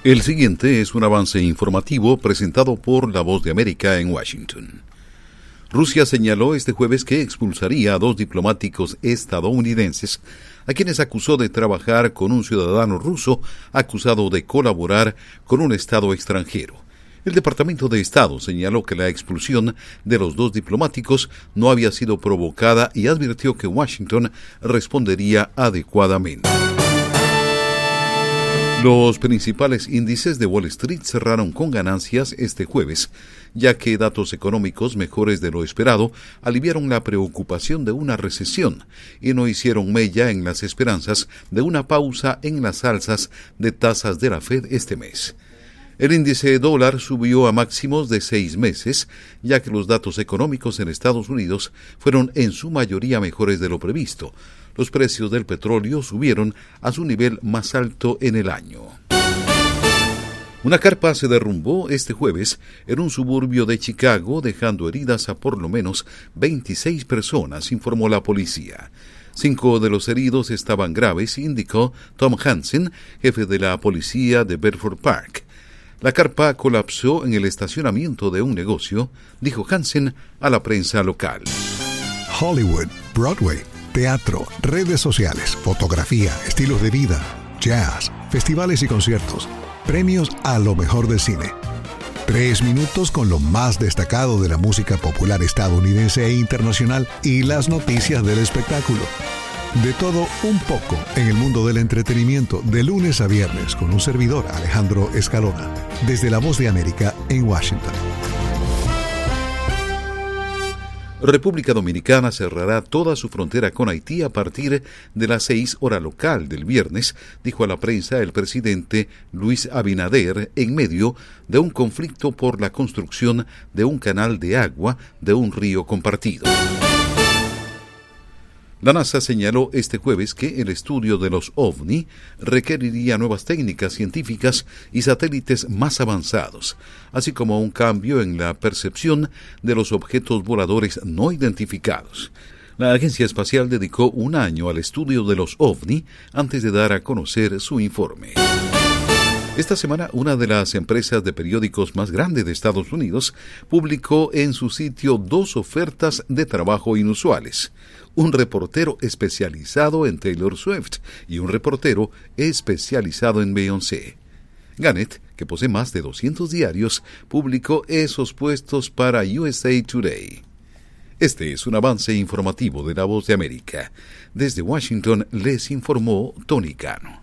El siguiente es un avance informativo presentado por La Voz de América en Washington. Rusia señaló este jueves que expulsaría a 2 diplomáticos estadounidenses a quienes acusó de trabajar con un ciudadano ruso acusado de colaborar con un Estado extranjero. El Departamento de Estado señaló que la expulsión de los 2 diplomáticos no había sido provocada y advirtió que Washington respondería adecuadamente. Los principales índices de Wall Street cerraron con ganancias este jueves, ya que datos económicos mejores de lo esperado aliviaron la preocupación de una recesión y no hicieron mella en las esperanzas de una pausa en las alzas de tasas de la Fed este mes. El índice dólar subió a máximos de 6 meses, ya que los datos económicos en Estados Unidos fueron en su mayoría mejores de lo previsto. Los precios del petróleo subieron a su nivel más alto en el año. Una carpa se derrumbó este jueves en un suburbio de Chicago, dejando heridas a por lo menos 26 personas, informó la policía. 5 de los heridos estaban graves, indicó Tom Hansen, jefe de la policía de Bedford Park. La carpa colapsó en el estacionamiento de un negocio, dijo Hansen a la prensa local. Hollywood, Broadway, teatro, redes sociales, fotografía, estilos de vida, jazz, festivales y conciertos, premios a lo mejor del cine. 3 minutos con lo más destacado de la música popular estadounidense e internacional y las noticias del espectáculo. De todo un poco en el mundo del entretenimiento, de lunes a viernes, con un servidor, Alejandro Escalona, desde La Voz de América en Washington. República Dominicana cerrará toda su frontera con Haití a partir de las 6 hora local del viernes, dijo a la prensa el presidente Luis Abinader en medio de un conflicto por la construcción de un canal de agua de un río compartido. La NASA señaló este jueves que el estudio de los OVNI requeriría nuevas técnicas científicas y satélites más avanzados, así como un cambio en la percepción de los objetos voladores no identificados. La Agencia Espacial dedicó 1 año al estudio de los OVNI antes de dar a conocer su informe. Esta semana, una de las empresas de periódicos más grandes de Estados Unidos publicó en su sitio 2 ofertas de trabajo inusuales. Un reportero especializado en Taylor Swift y un reportero especializado en Beyoncé. Gannett, que posee más de 200 diarios, publicó esos puestos para USA Today. Este es un avance informativo de La Voz de América. Desde Washington les informó Tony Cano.